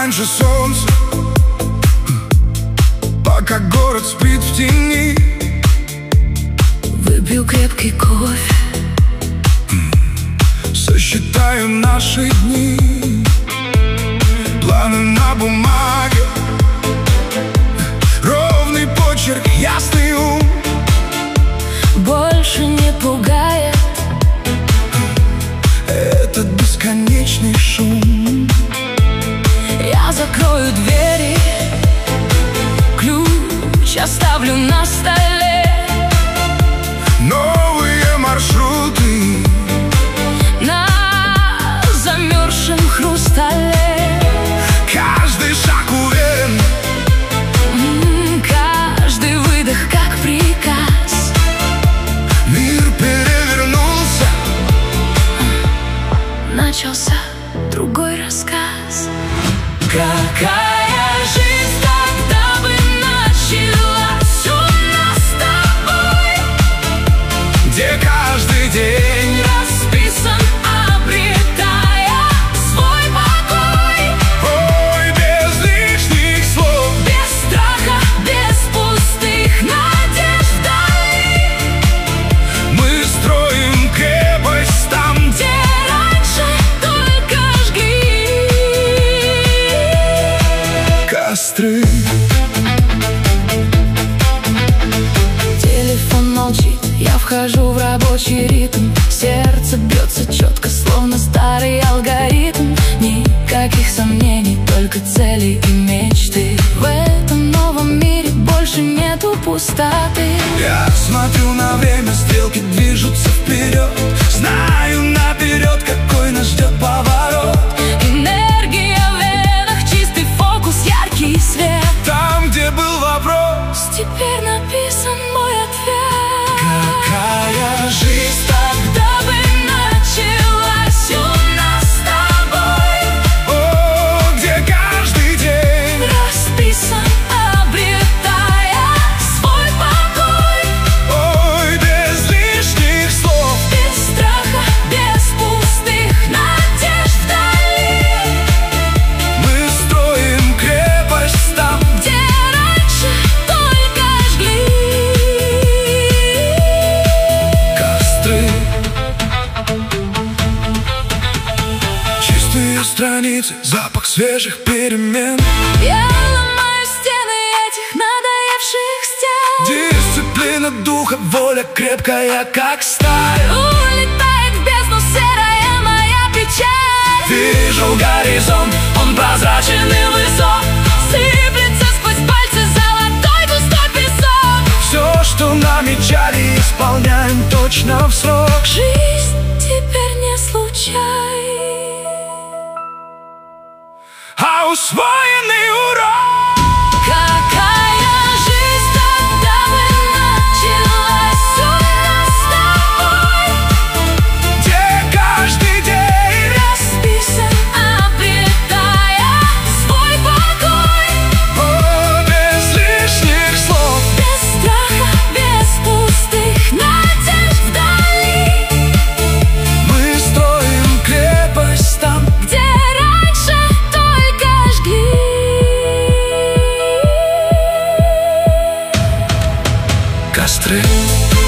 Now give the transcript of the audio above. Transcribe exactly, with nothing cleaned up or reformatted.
раньше солнца, пока город спит в тени. Выпью крепкий кофе, сосчитаю наши дни. Планы на бумаге, ровный почерк, ясный ум. больше не пугает этот бесконечный шум. Я закрою двери, ключ оставлю на столе. Новые маршруты на замерзшем хрустале. Каждый шаг уверен, М, каждый выдох как приказ. мир перевернулся, Начался другой рассказ. какая жизнь тогда бы началась у нас с тобой, где каждый день расписан, обретая свой покой. ой, без лишних слов, Без страха, без пустых надежд вдали. мы строим крепость там, Где раньше только жгли костры. Телефон молчит, я вхожу в рабочий ритм. Сердце бьется четко, словно старый алгоритм. Никаких сомнений, только цели и мечты. В этом новом мире больше нету пустоты. Я смотрю на время, стрелки движутся вперед. Знаю наперед, какой нас ждет поворот. Энергия в венах, чистый фокус, яркий свет. Там, где был вопрос, Теперь написан мой ответ. какая жизнь тогда, Тогда бы началась у нас с тобой, о, где каждый день расписан, обретая свой покой. ой, без лишних слов, Без страха, без пустых надежд вдали. мы строим крепость там, Где раньше только жгли костры. Чистые страницы, запах свежих перемен. Я ломаю стены этих надоевших стен. Дисциплина духа, воля крепкая, как сталь. Улетает в бездну серая моя печаль. Вижу горизонт, он прозрачен и высок. Сыплется сквозь пальцы золотой густой песок. Все, что намечали, исполняем точно в срок. Жизнь теперь не случай, А усвоенный урок, какая жизнь тогда бы началась у нас с тобой, где каждый день расписан, обретая свой покой. о, без лишних слов, Без страха, без пустых надежд вдали. мы строим крепость там, Где раньше только жгли костры.